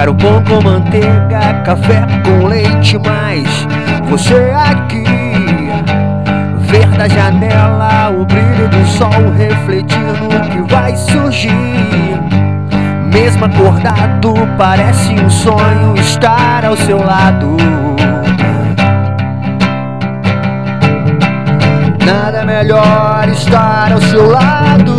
Quero pão com manteiga, café com leite, mas você aqui. Ver da janela o brilho do sol refletindo o que vai surgir. Mesmo acordado, parece um sonho estar ao seu lado. Nada melhor estar ao seu lado.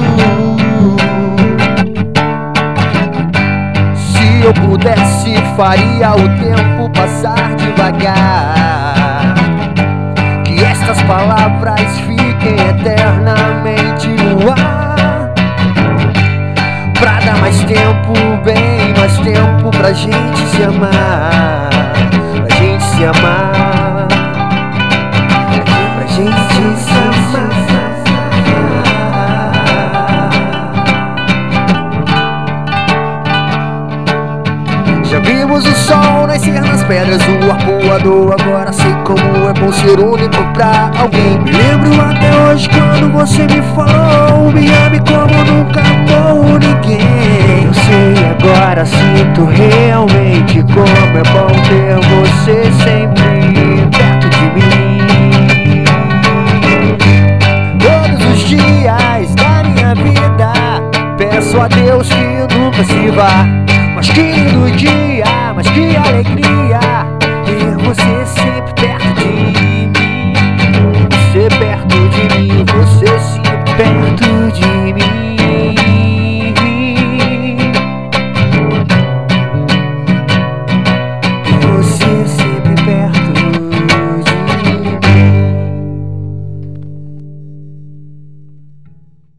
Se eu pudesse, faria o tempo passar devagar. Que estas palavras fiquem eternamente no ar. Pra dar mais tempo, bem mais tempo pra gente se amar. Pra gente se amar. Pra gente se amar. Já vimos o sol nascer nas pedras, o ar voador. Agora sei como é bom ser único pra alguém. Me lembro até hoje quando você me falou: me ame como nunca amou ninguém. Eu sei agora, sinto realmente como é bom ter você sempre perto de mim. Todos os dias da minha vida peço a Deus que nunca se vá. Mas que lindo dia, mas que alegria ter você sempre perto de mim. Você perto de mim, você sempre perto